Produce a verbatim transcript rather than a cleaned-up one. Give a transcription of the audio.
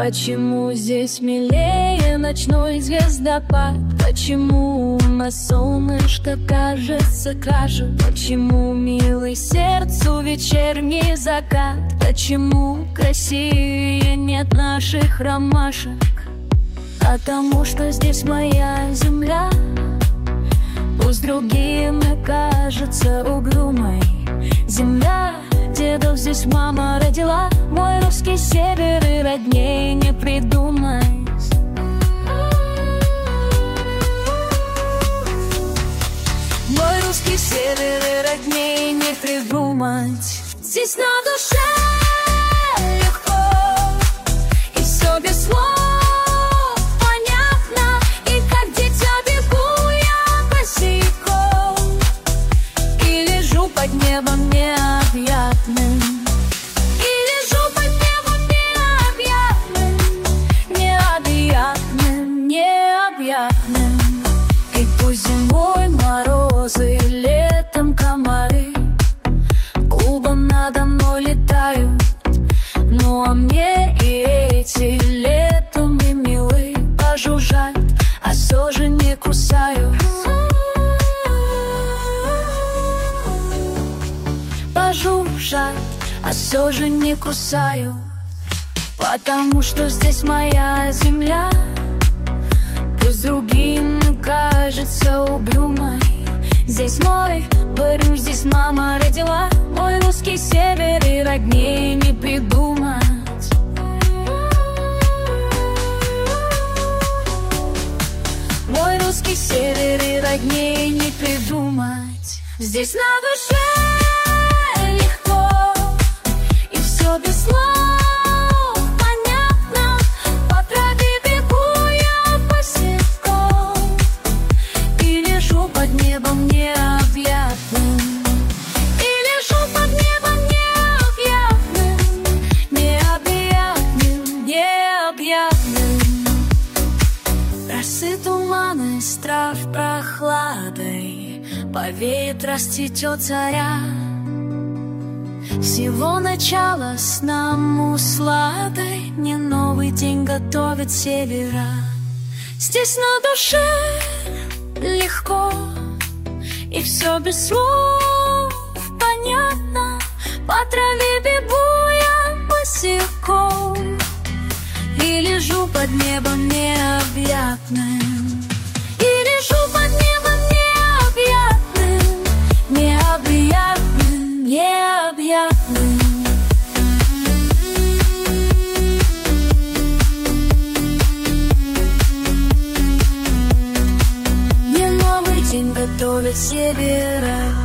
Почему здесь милее ночной звездопад? Почему на солнышко кажется краше? Почему милый сердцу вечерний закат? Почему красивее нет наших ромашек? Потому что здесь моя земля, пусть другим и кажется угрюмой. Земля дедов здесь мама родила, мой русский север и родней не придумать. Мой русский север и родней не придумать. Здесь на душе легко, и все без слов понятно. И как дитя бегу я босиком, и лежу под небом необъятным. И лежу под небом необъятным, необъятным, необъятным. И пусть зимой морозы, летом комары клубом надо мной летают, ну а мне и эти летом и милы пожужжат, а все же не кусают. Пожужжат, а все же не кусаю. Потому что здесь моя земля, пусть другим кажется угрюмой. Здесь мой Париж, здесь мама родила, мой русский север и родней не придумать. Мой русский север и родней не придумать. Здесь на душе легко, и все без слов понятно. По траве бегу я босиком, и лежу под небом необъятным. И лежу под небом необъятным, необъятным, необъятным. Росы туманы, страв прохладой, повеет, расцветет заря. Всего начало с нам усладой, не новый день готовит севера. Здесь на душе легко, и все без слов понятно. По траве бегу я босиком, и лежу под небом необъятным. И лежу под небом необъятным, необъятным, необъятным. Не новый день готовит севера.